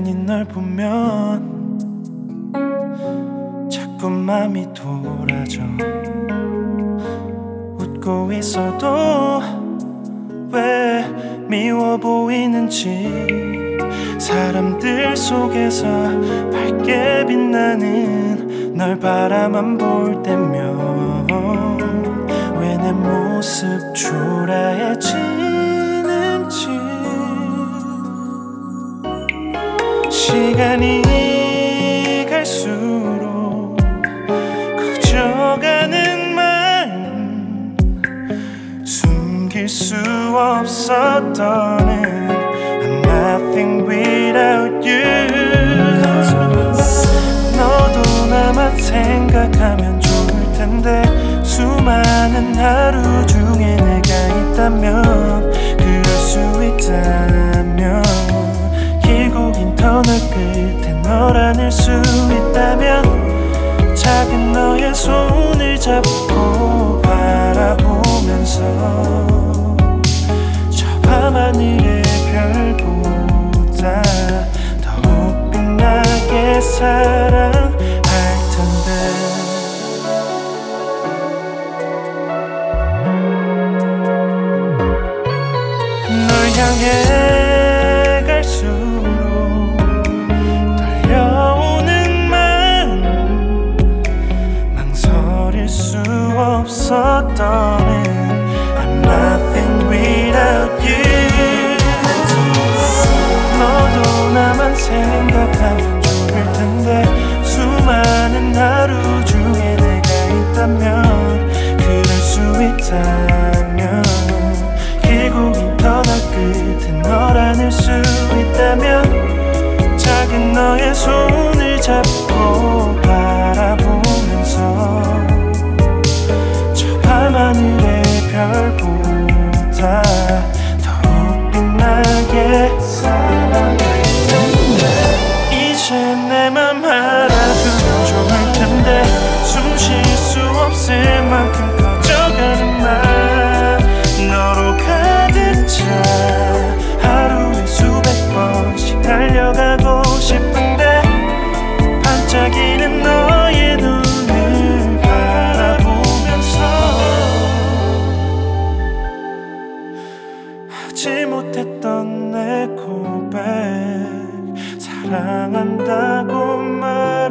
괜히 널 보면 자꾸 맘이 돌아져. 웃고 있어도 왜 미워 보이는지, 사람들 속에서 밝게 빛나는 널 바라만 볼 때면 왜 내 모습 초라해지는지. 시간이 갈수록 커져가는 마음, 숨길 수 없었던 I'm nothing without you. 너도 나만 생각하면 좋을 텐데, 수많은 하루 중에 내가 있다면, 그럴 수 있다면, 길고 긴 터널 끝에 널 안을 수 있다면, 작은 너의 손을 잡고 바라보면서 저 밤하늘의 별보다 더욱 빛나게 사랑할 텐데. 널 향해 갈수록 떨려오는 마음, 망설일 수 없었던 I'm nothing without you. 너도 나만 생각하면 좋을 텐데, 수많은 하루 중에 내가 있다면, 그럴 수 있다면, 길고 긴 터널 끝에 널 안을 수 있다면, 작은 너의 손을 잡고 바라보면서 저 밤하늘의 별보다 더욱 빛나게 사랑할 텐데. 이제 내 맘 알아주면 좋을 텐데, 숨 쉴 수 없을 만큼 커져가는 맘, 너로 가득 차 하루에 수백 번씩 달려가고 싶은데, 반짝이는 너의 눈을 바라보면서 하지 못했던 내 고백, 사랑한다고 말